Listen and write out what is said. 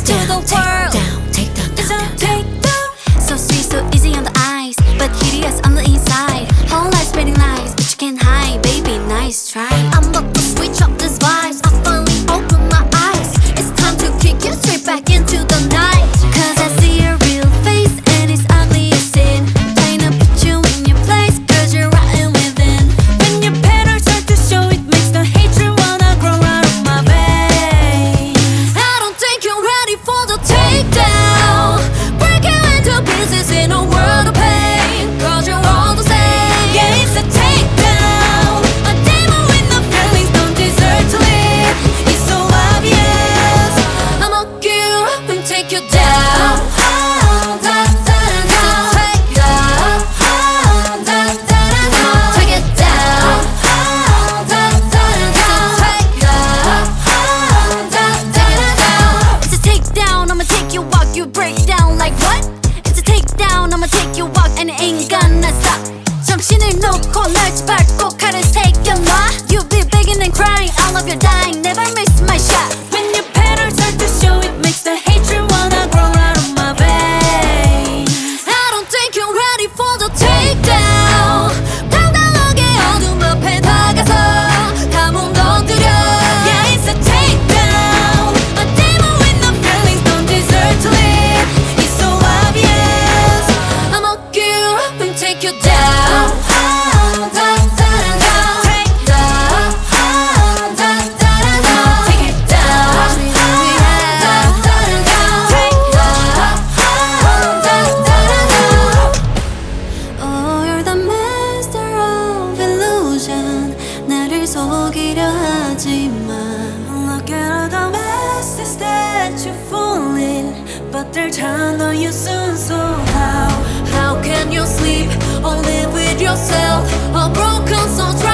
to the world. Take down, It's a takedown. So sweet, so easy on the eyes, but hideous on the inside. Whole life spinning lies, but you can't hide, baby. Nice try. I'm about to switch up these vibes. I finally open my eyes. It's time to kick you straight back into the night. 'Cause I see your real face and it's ugly as sin. Trying to put you in your place, 'cause you're rotten within. When your petals start to show, it makes the hatred wanna grow out of my veins. I don't think you're ready for the takedown. Break you into pieces in a world of pain. 'Cause you're all the same. Yeah, it's a takedown. A demon with no feelings don't deserve to live. It's so obvious. I'ma get you up and take you down. Take it down. It's a takedown. I'ma take you walk, you break down like what? It's a takedown. I'ma take you walk and it ain't gonna stop. 정신을 놓고 날 밟고 칼을 새겨놔. You be begging and crying, all of your dying, never miss my shot. When your petals start to show, it makes the hatred wanna grow out of my veins. I don't think you're ready for the takedown. 당당하게 어둠 앞에 다가서 감옥 넣어드려. Yeah, it's a takedown. A demon with no feelings don't deserve to live. It's so obvious. I'ma get you up and take you down. Oh, you're the master of illusion. 나를 속이려 하지만 Look at all the messes that you fall in, but they'll turn on you soon. So how can you sleep or live with yourself? A broken soul.